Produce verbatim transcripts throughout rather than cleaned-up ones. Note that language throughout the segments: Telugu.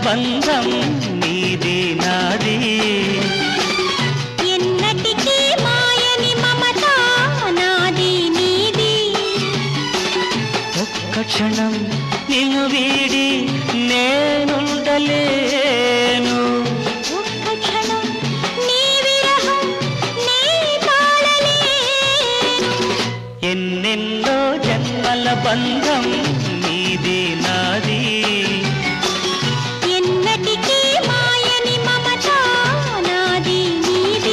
బంధం నీది నాది ఎన్నటికీ మాయని మమత నాది నీది ఒక్క క్షణం నిన్ను వీడి నేనుండలేను ఒక్క క్షణం నీ విరహం నీ తాళలేను ఎన్నెన్నో జన్మల బంధం నీది నాది ఎన్నటికీ మాయని మమత నాది నీది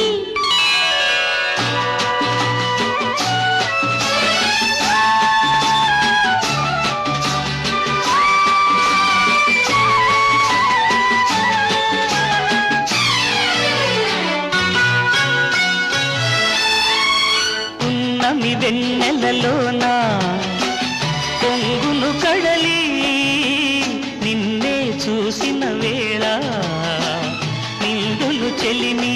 ఉన్నమి వెన్నెలలోనా పొంగును కడలి నిన్నే చూసిన వేళ నిండులు చెలిమి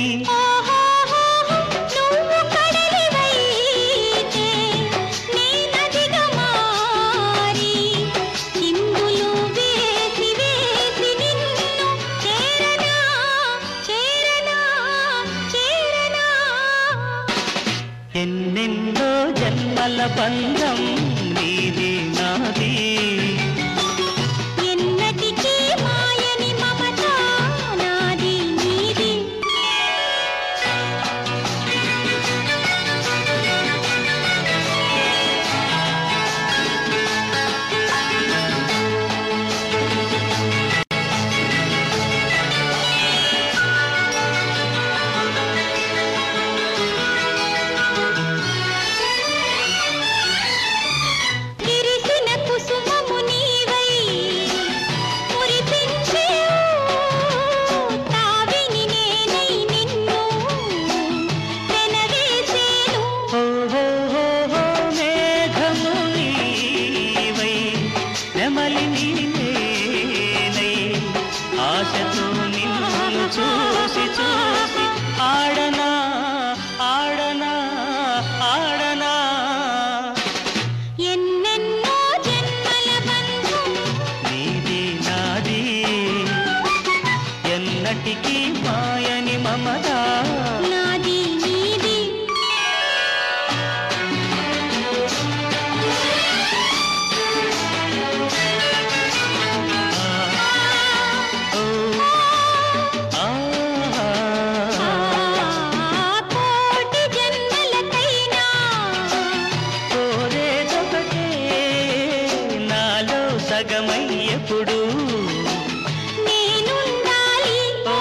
నువ్వు కడలివైతే నేనదిగా మారి చిందులు వేసి వేసి నిన్ను చేరనా చేరనా చేరనా ఎన్నెన్నో జన్మల బంధం నీది నాది ఎన్నటికీ మాయని మమత నాది నీది విరిసిన కుసుమము నీవై మురిపించే తావిని నేనై నిన్ను వెనవేసేను ఓహో మేఘము నీవై నెమలి నీనేనై ఆశతో నిన్ను చూసి చూసి ఆడనా ఆడనా ఆడనా ఎన్నెన్నో జన్మల బంధం నీది నాది ఎన్నటికీ మాయని మమత నాది నీది ఓ ఆ కోటి జన్మలకైనా కోరేదొకటే నాలో సగమై ఎప్పుడు నేనుండాలి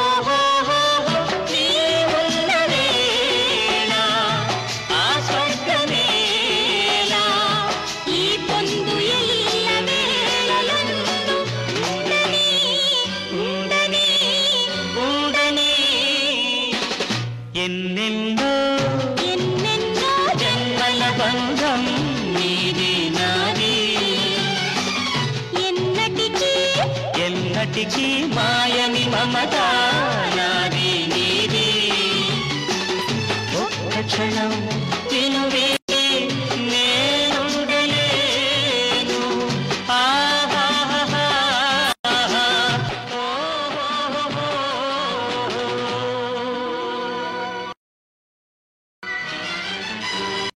నీ ఉన్న వేళ ఆ స్వర్గమేలా ఈ పొందు ఎల్ల వేళలందు ఉండని ఉండని ఉండని ఎన్నెన్నో ఎన్నెన్నో జన్మల బంధం నీది నాది ఎన్నటికీ ఎన్నటికీ మాయని మమత